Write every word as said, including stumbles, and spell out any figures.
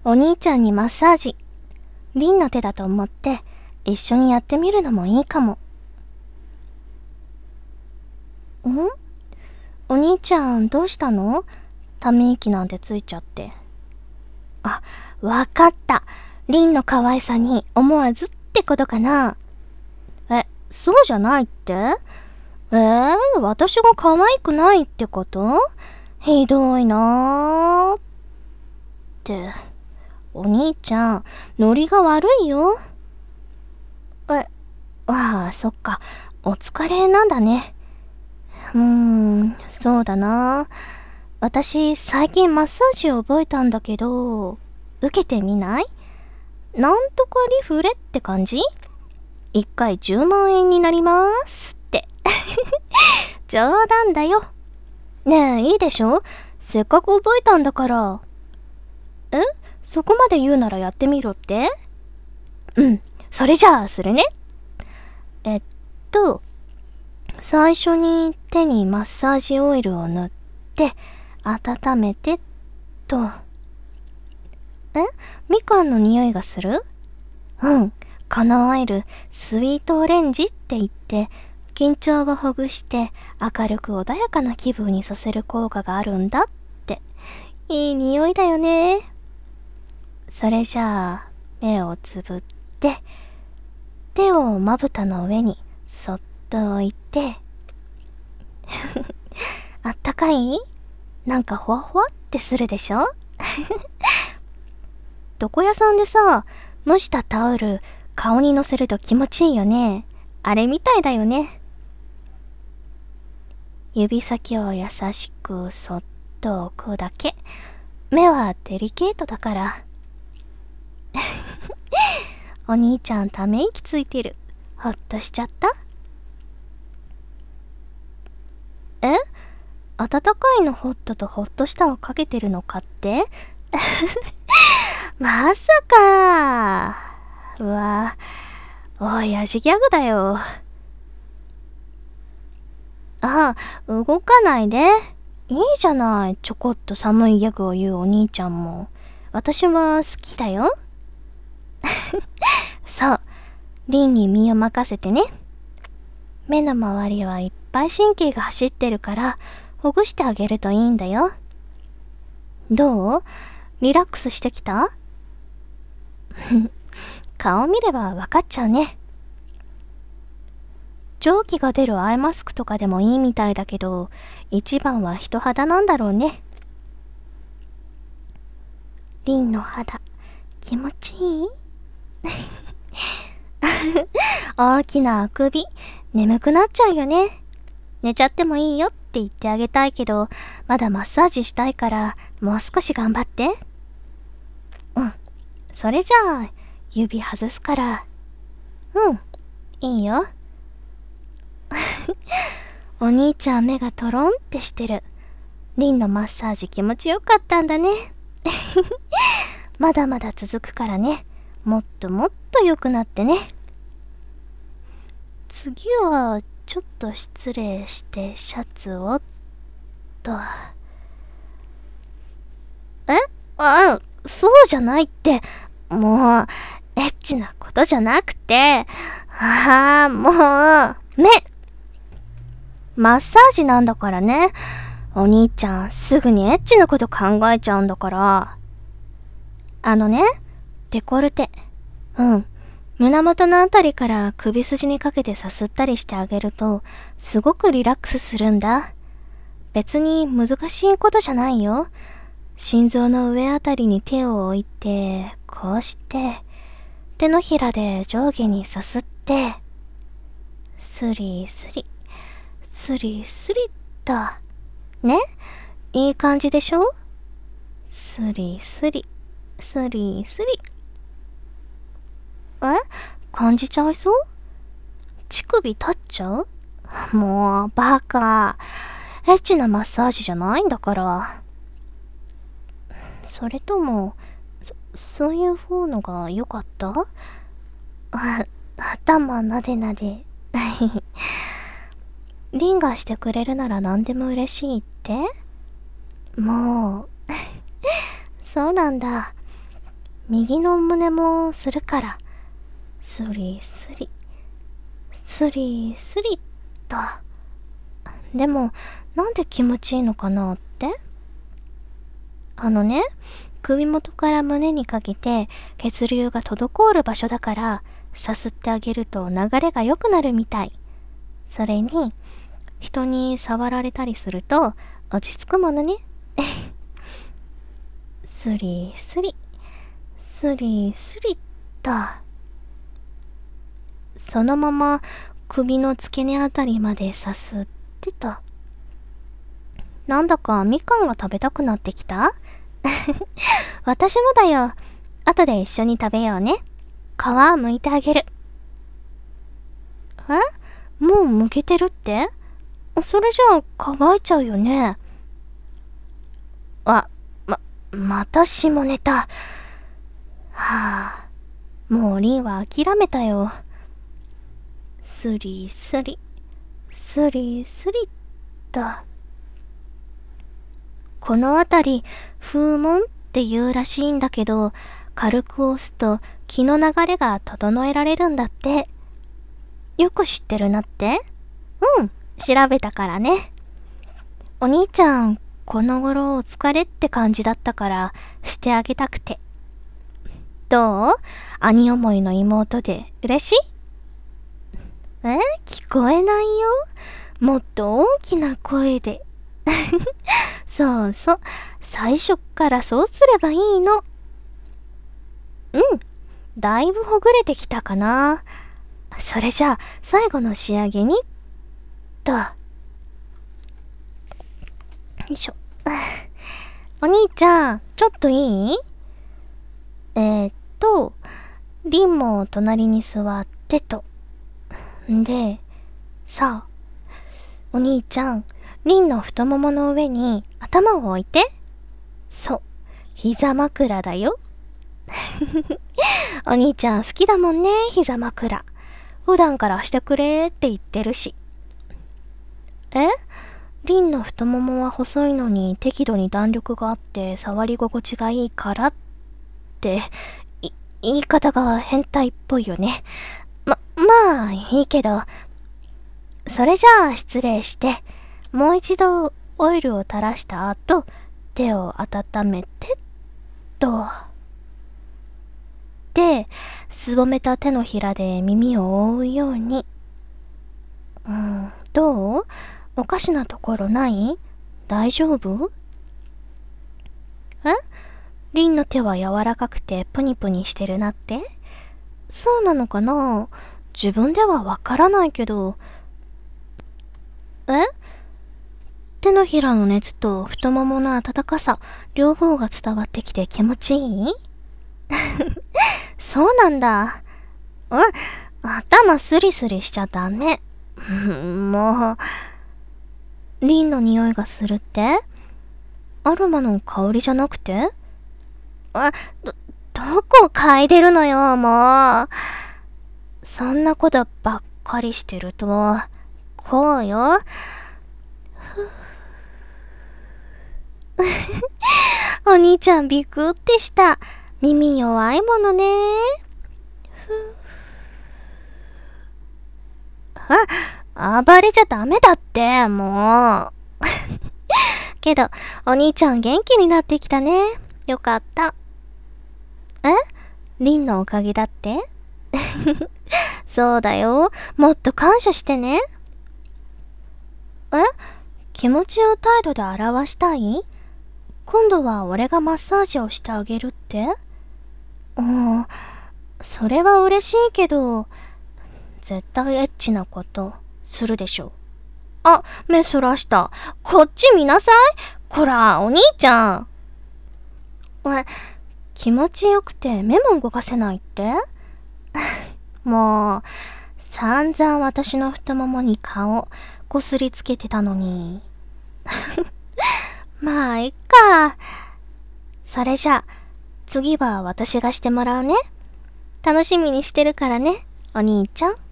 お兄ちゃんにマッサージ。リンの手だと思って一緒にやってみるのもいいかも。ん？お兄ちゃんどうしたの？ため息なんてついちゃって。あ、わかった。リンの可愛さに思わずってことかな。え、そうじゃないって？えー、私が可愛くないってこと？ひどいなーって。お兄ちゃん、ノリが悪いよ。え、ああ、そっか。お疲れなんだね。うーん、そうだな。私、最近マッサージを覚えたんだけど、受けてみない？なんとかリフレって感じ？いっかいじゅうまんえんになりますって。冗談だよ。ねえ、いいでしょ？せっかく覚えたんだから。え？そこまで言うならやってみろって？うん、それじゃあするね。えっと、最初に手にマッサージオイルを塗って温めてと。え？みかんの匂いがする？うん、このオイルスイートオレンジって言って緊張をほぐして明るく穏やかな気分にさせる効果があるんだって。いい匂いだよね。それじゃあ目をつぶって手をまぶたの上にそっと置いてあったかい？なんかほわほわってするでしょ？床屋さんでさ、蒸したタオル顔にのせると気持ちいいよね。あれみたいだよね。指先を優しくそっと置くだけ。目はデリケートだから。お兄ちゃんため息ついてる。ほっとしちゃった？え？温かいのホットとホッとしたをかけてるのかって？まさか。うわ、おい、やじギャグだよ。ああ、動かないで。いいじゃない、ちょこっと寒いギャグを言うお兄ちゃんも。私は好きだよ。そう、リンに身を任せてね。目の周りはいっぱい神経が走ってるから、ほぐしてあげるといいんだよ。どう？リラックスしてきた？顔見ればわかっちゃうね。蒸気が出るアイマスクとかでもいいみたいだけど、一番は人肌なんだろうね。リンの肌、気持ちいい？大きなあくび、眠くなっちゃうよね。寝ちゃってもいいよって言ってあげたいけど、まだマッサージしたいから、もう少し頑張って。うん。それじゃあ、指外すから。うん。いいよ。お兄ちゃん目がトロンってしてる。リンのマッサージ気持ちよかったんだね。まだまだ続くからね。もっともっと良くなってね。次はちょっと失礼してシャツをっと。え？あ、そうじゃないって。もうエッチなことじゃなくて、ああ、もう目マッサージなんだからね。お兄ちゃんすぐにエッチなこと考えちゃうんだから。あのね、デコルテ、うん、胸元のあたりから首筋にかけてさすったりしてあげるとすごくリラックスするんだ。別に難しいことじゃないよ。心臓の上あたりに手を置いて、こうして手のひらで上下にさすって、スリスリスリスリっとね、いい感じでしょ？スリスリスリスリ。え？感じちゃいそう？乳首立っちゃう？もうバカ。エッチなマッサージじゃないんだから。それともそそういう方のが良かった？あ、頭なでなで。リンがしてくれるなら何でも嬉しいって？もうそうなんだ。 右の胸もするから。スリスリ、スリスリっと。でも、なんで気持ちいいのかなって？あのね、首元から胸にかけて血流が滞る場所だから、さすってあげると流れが良くなるみたい。それに、人に触られたりすると落ち着くものね。スリスリ、スリスリっと。そのまま首の付け根あたりまでさすってと。なんだかみかんが食べたくなってきた？私もだよ。後で一緒に食べようね。皮剥いてあげる。え？もう剥けてるって？それじゃあ乾いちゃうよね。あ、ま、また下ネタ。はあ、もうリンは諦めたよ。スリスリ、スリスリっと。このあたり、風紋って言うらしいんだけど、軽く押すと気の流れが整えられるんだって。よく知ってるなって？うん、調べたからね。お兄ちゃん、この頃お疲れって感じだったからしてあげたくて。どう？兄思いの妹で嬉しい？え？聞こえないよ。もっと大きな声で。そうそう。最初っからそうすればいいの。うん。だいぶほぐれてきたかな。それじゃあ、最後の仕上げに、と。よいしょ。お兄ちゃん、ちょっといい？えー、っと、リンも隣に座ってと。んで、さあ、お兄ちゃん、リンの太ももの上に頭を置いて。そう、膝枕だよ。お兄ちゃん好きだもんね、膝枕。普段からしてくれって言ってるし。え？リンの太ももは細いのに適度に弾力があって触り心地がいいからって、い、言い方が変態っぽいよね。ま、まあ、いいけど。それじゃあ失礼して、もう一度オイルを垂らした後、手を温めて、と。で、すぼめた手のひらで耳を覆うように。うん、どう？おかしなところない？大丈夫？え？リンの手は柔らかくてプニプニしてるなって？そうなのかな？自分ではわからないけど。え？手のひらの熱と太ももの温かさ、両方が伝わってきて気持ちいい？そうなんだ。うん、頭スリスリしちゃダメ。もう、リンの匂いがするって？アロマの香りじゃなくて？あ、ど、どこ嗅いでるのよ、もう。そんなことばっかりしてると、こうよ。お兄ちゃんビクってした。耳弱いものね。あ、暴れちゃダメだって、もう。けど、お兄ちゃん元気になってきたね。よかった。え？リンのおかげだって？そうだよ。もっと感謝してね。え？気持ちを態度で表したい？今度は俺がマッサージをしてあげるって？うん、それは嬉しいけど、絶対エッチなことするでしょ。あ、目そらした。こっち見なさい。こら、お兄ちゃん。え、気持ちよくて目も動かせないって？もう、散々私の太ももに顔こすりつけてたのに。まあ、いっか。それじゃあ、次は私がしてもらうね。楽しみにしてるからね、お兄ちゃん。